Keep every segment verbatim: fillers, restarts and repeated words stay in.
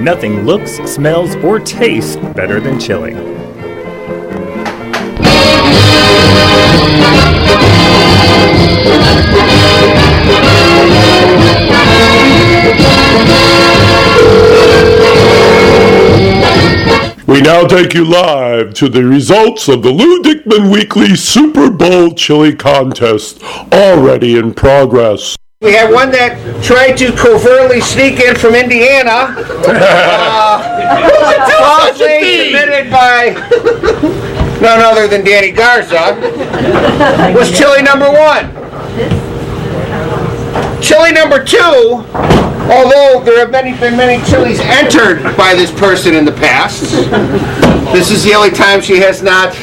Nothing looks, smells, or tastes better than chili. We now take you live to the results of the Lou Dickman Weekly Super Bowl Chili Contest, already in progress. We have one that tried to covertly sneak in from Indiana. uh, falsely submitted by none other than Danny Garza. Was chili number one. Chili number two, although there have many, been many chilies entered by this person in the past, this is the only time she has not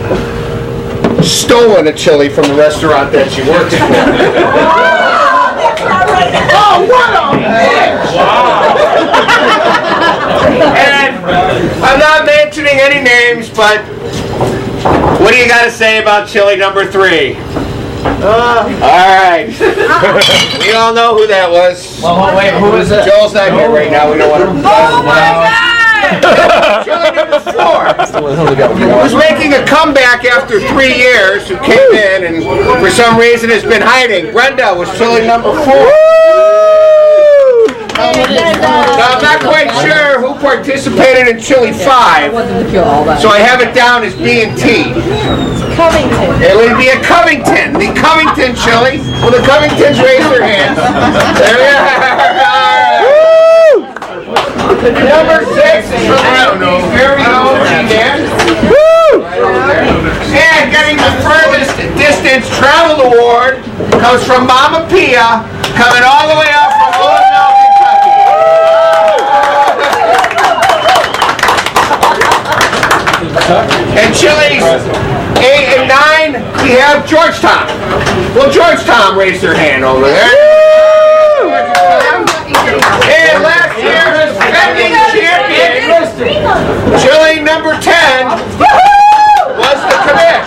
stolen a chili from the restaurant that she works for. Oh, what a bitch! And I'm not mentioning any names, but what do you got to say about chili number three? Uh, all right. We all know who that was. Well, wait, who is it? Joel's not here right now. We don't want to. Oh my God! Chili number four. Who's making a comeback after three years? Who came in and for some reason has been hiding? Brenda was chili number four. Now, I'm not quite sure who participated in chili five, so I have it down as B and T. Covington. It would be a Covington, the Covington chili. Will the Covingtons raise their hands? There we are. Number six is from the very own G-Dan. And getting the furthest distance traveled award comes from Mama Pia, coming all the way up from Louisville, Kentucky. And chilies eight and nine, we have Georgetown. Will Georgetown raise their hand over there? And last year's defending champion, chili number ten, was the Kamish.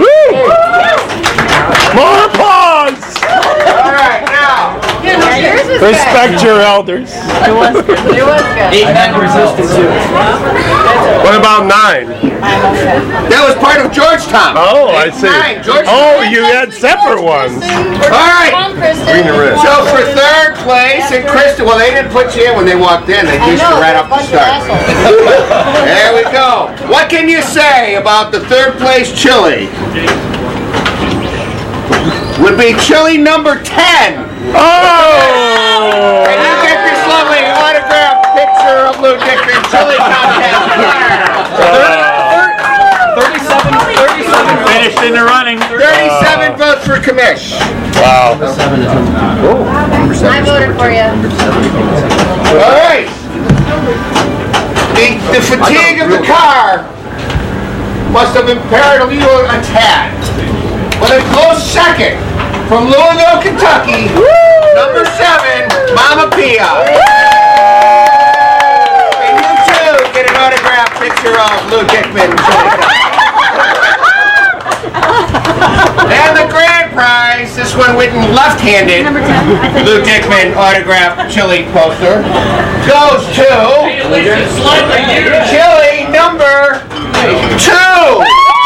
More applause! All right, now. Respect your elders. It was good. It was good. Eight had resisted too. What about nine? That was part of Georgetown. Oh, I see. Nine, Georgetown. Oh, you had separate ones. All right. Green and red. So for third place, and Kristen, well, they didn't put you in when they walked in. They pushed you right up the start. There we go. What can you say about the third place chili? Would be chili number ten. Oh! And you get this lovely autographed picture of Lou Dickman chili contest. thirty-seven, thirty-seven Finished in the running. thirty-seven votes for Kamish. Wow. I voted for you. All right. The, the fatigue of the car must have impaired you a tad. But a close second from Louisville, Kentucky, number seven, Mama Pia. And you too get an autographed picture of Lou Dickman. And the grand prize, this one written left-handed, Lou Dickman autographed chili poster, goes to chili number two.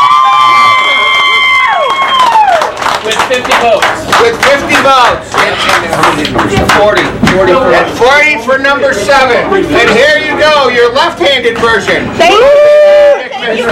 with fifty votes. With fifty votes. forty. forty for And forty for number seven. And here you go, your left-handed version. Thank you.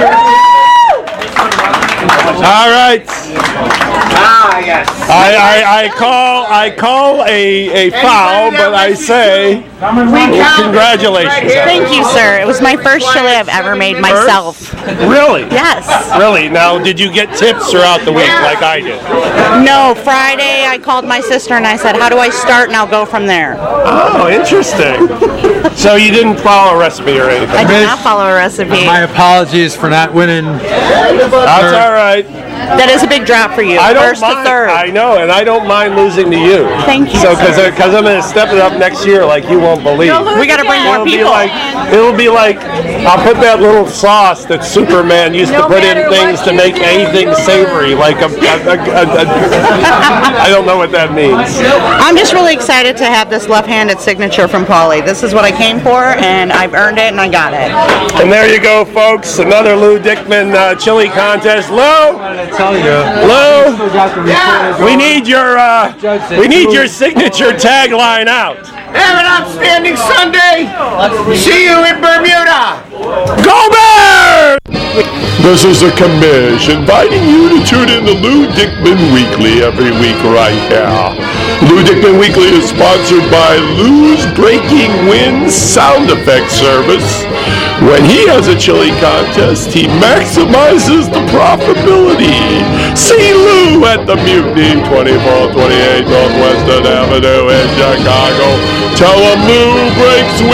All right. Ah, yes. I, I, I call I call a, a foul, but I say congratulations. Thank you, sir. It was my first chili I've ever made myself. Really? Yes. Really? Now, did you get tips throughout the week like I did? No, Friday I called my sister and I said, how do I start, and I'll go from there. Oh, interesting. So you didn't follow a recipe or anything? I did not follow a recipe. My apologies for not winning. That's all right. That is a big drop for you. I don't First mind. to third. I know, and I don't mind losing to you. Thank you. So, because because I'm going to step it up next year like you won't believe. We got to bring more It'll be people. like it'll be like I'll put that little sauce that Superman used to No put in matter things what to you make do, anything you'll savory, like a, a, a, a, a I don't know what that means. I'm just really excited to have this left-handed signature from Paulie. This is what I came for, and I've earned it, and I got it. And there you go, folks. Another Lou Dickman uh, chili contest. Lou, I tell you. Lou, Got the report. we need your uh, we need your signature tagline out. Have an outstanding Sunday. See you in Bermuda. Go Bears! This is a commish inviting you to tune in to Lou Dickman Weekly every week right here. Lou Dickman Weekly is sponsored by Lou's Breaking Winds sound effects service. When he has a chili contest, he maximizes the profitability. See Lou at the Mutiny, twenty-four twenty-eight Northwestern Avenue in Chicago. Tell him Lou breaks